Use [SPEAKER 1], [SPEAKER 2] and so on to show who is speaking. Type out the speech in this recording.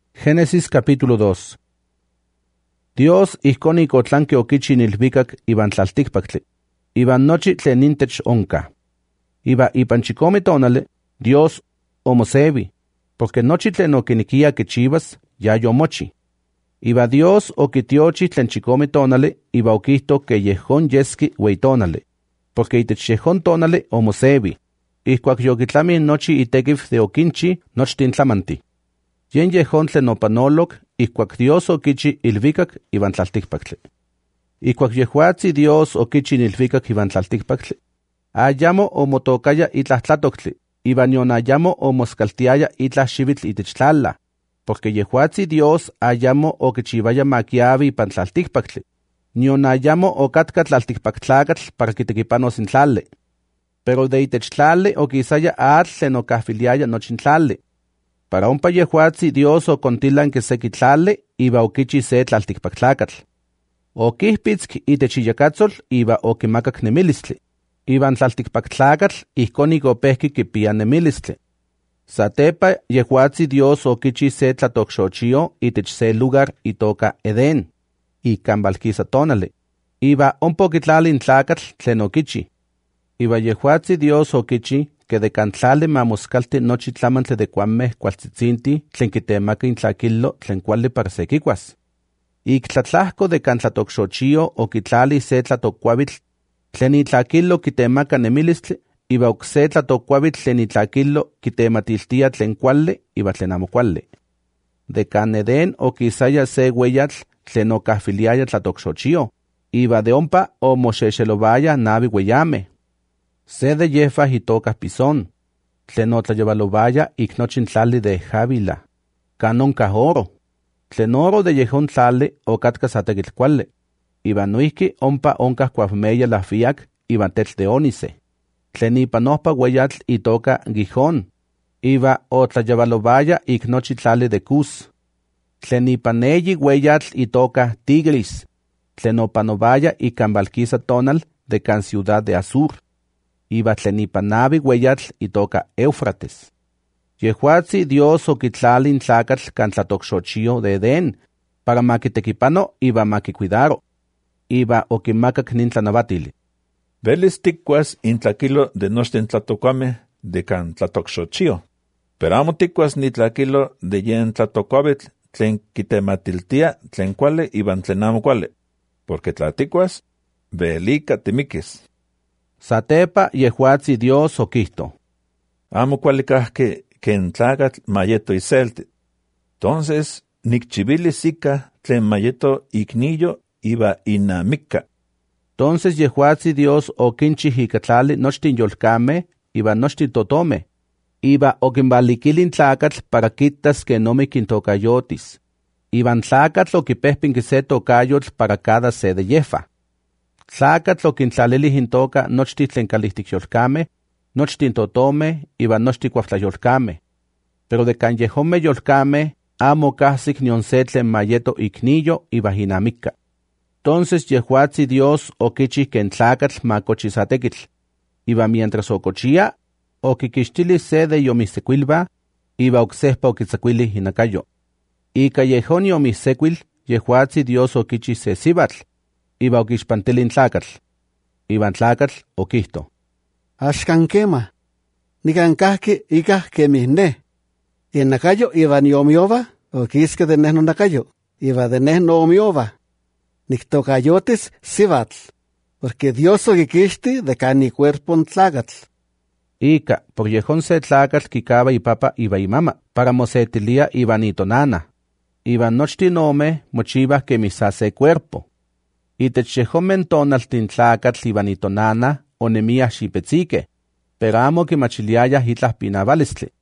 [SPEAKER 1] Génesis capítulo 2. Dios ihkon ikotlanki okichi nilvikak iban tlaltikpaktli, iban nochi tlen nintech onka. Iba ipan chikome tonali, Dios omosevi, porque nochi tlen okinikia kichivas, ya yomochi. Iba Dios okitiochi tlen chikome tonali, iba okihto ke yehon yeski wei tonali, porque itech yehon tonali omosevi, ihkuak yokitlami nochi itekif de okinchi nochtin tlamanti. Yen yehon tlen opanolok, ihkuak Dios okichi ilvikak iban tlaltikpaktli. Ihkuak yehuatzi Dios okichi nilvikak iban tlaltikpaktli, ayamo omotokaya itlah tlatoktli, iban yon ayamo omoskaltiaya itlah xivitl itech tlala, porque yehuatzi Dios ayamo okichivaya makiavi ipan tlaltikpaktli, nion ayamo okatka tlaltikpaktlakatl para kitekipanos in tlali. Pero de itech tlali okisaya atl tlen okahfiliaya nochin tlali. Para ompa yehuatzi Dios okontilanki seki tlali iba okichi se tlaltikpaktlakatl. Okihpitzk itech iyakatzol iba okimakak nemilistli. Iban tlaltikpaktlakatl ihkon ikopehki kipia nemilistli. Satepa yehuatzi Dios okichi se tlatokxochio itech se lugar itoka Edén, ikan valkisa tonali. Iba ompa okitlali in tlakatl tlen okichi. Iba yehuatzi Dios okichi que de cantlali mamoskalti nochi tlamantli de kuanmeh kualtzitzinti tlen kitemaka in tlakilo tlen kuali para sekikuas. Ik tlatlahko de cantlatokxochio okitlali se tlatokuavitl tlen itlakilo kitemaka nemilistli, iba okse tlatokuavitl tlen itlakilo kitematiltia tlen kuali iba tlen amo kuali. De can Edén okisaya se ueyatl tlen okahfiliaya tlatokxochio, iba de ompa omoxexelovaya navi ueyameh. Se de yefah itoka Pisón, tlen otlayevalovaya ik nochin tlali de Javila, kan onkah oro. Tlen oro de yehon tlali okatka sa tekitl kuali, iban noihki ompa onkah kuavmeya lafiak iban tetl de ónice, tlen ipan ohpa ueyatl itoka Gihón, iba otlayevalovaya ik nochi tlali de Cus. Tlen ipan eyi ueyatl itoka Tigris, tlen opanovaya ikan valkisa tonal de kan ciudad de Asur. Iba tlen ipan navi ueyatl itoka Éufrates. Yehuatzi Dios okitlali in tlakatl kan tlatokxochio de Edén, para makitekipano iba makikuidaro. Iba okimakak nin tlanavatili.
[SPEAKER 2] Velis tikkuas in tlakilo de nochten tlatokuameh de kan tlatokxochio, pero amo tikkuas ni tlakilo de yen tlatokuavitl tlen kitematiltia tlen kuali iban tlen amo kuali, porque tla tikkuas, velika timikis.
[SPEAKER 1] Satepa yehuatzi Dios okihto.
[SPEAKER 2] Amo kuali kahki ken tlakatl mayeto iselti. Entonces, nikchivilis ika tlen mayeto ikniyo iba inamika.
[SPEAKER 1] Entonces yehuatzi Dios okinchi ikatlali nochtin yolkameh iba nochtin totomeh. Iba okinvalikili tlakatl para kitas que nomi kintokayotis. Iban tlakatl okipehpinki se tokayotl para cada se de yefa. Tlakatl okintlalili intoka nochtin tlen kalihtik yolkameh, nochtin totomeh iban nochtin kuaftlayolkameh. Pero de kan yehomeh yolkameh amo kahsik nion se tlen mayeto ikniyo iba inamika. Entonces yehuatzi Dios okichi ken tlakatl makochi sa tekitl. Iba mientras okochia, okikixtili se de yomisecuilba, iba oksehpa okitzakuili inakayo. Ika yehon yomisecuil, yehuatzi Dios okichi se sibatl, iba okixpantili in tlakatl. Iban tlakatl okihto.
[SPEAKER 3] Axkan kema, nikan kahki ikah kemih neh. Inakayo iban yomiova, okiske de neh nonakayo, iba de neh noomiova. Niktokayotis sibatl, porque Dios okikixti de kan ikuerpon tlakatl.
[SPEAKER 1] Ika, por yehon se tlakatl kikaba ipapa iba imama, para mosetilia iban itonana. Iban nochtin omeh mochivah kemih sa se cuerpo. Itech yehomen tonaltin tlakatl iban itonana onemiah xipetzikeh, pero amo kimachiliayah itlah pinavalistli.